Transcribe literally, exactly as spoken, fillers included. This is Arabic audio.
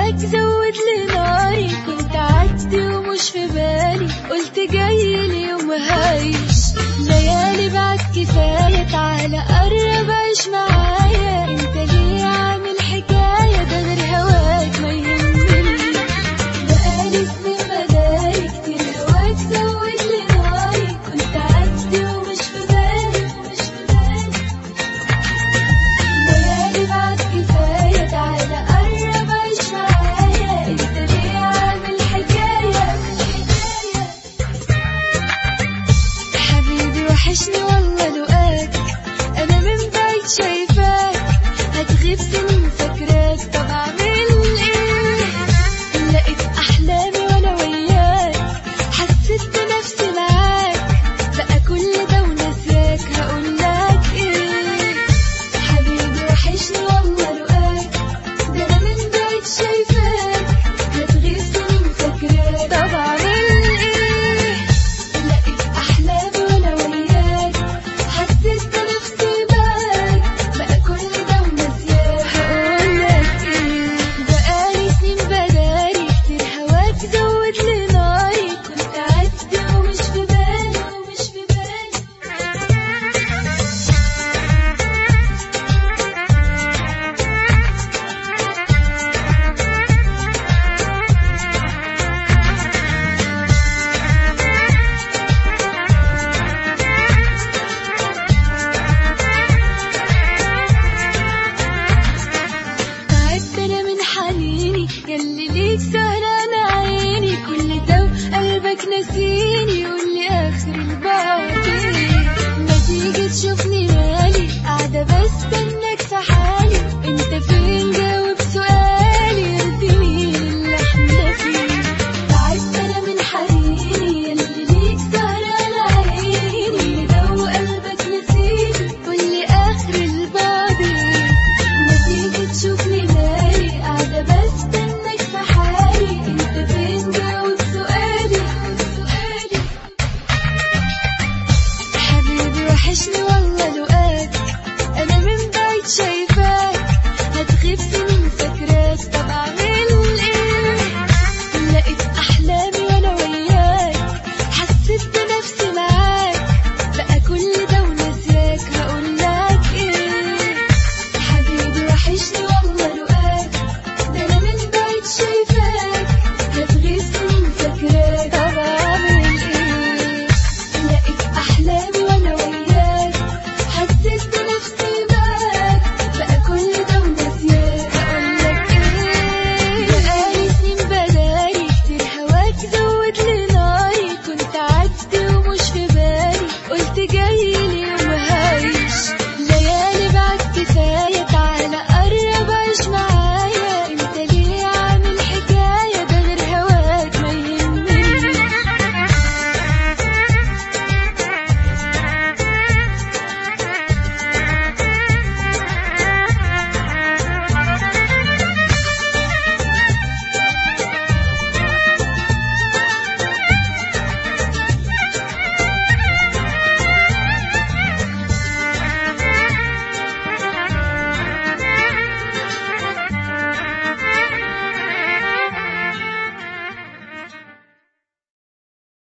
هواك زود لي ناري، كنت عدي ومش في بالي، قلت جاي لي يوم هعيش ليالي بعد كفاية، تعالى قرب عيش معايا، انت ليه عامل حكاية، ده غير هواك ما يهمني، بقالي سنين بداري كتير هواك زود لي ناري، كنت عدي ومش في بالي ومش في بالي، ليالي بعد كفاية، تعالى قرب عيش معايا، انت ليه عامل حكاية حكاية. حبيبي وحشني والله لقاك، انا من بعيد شايفاك، هتغيب سنين فاكراك، طب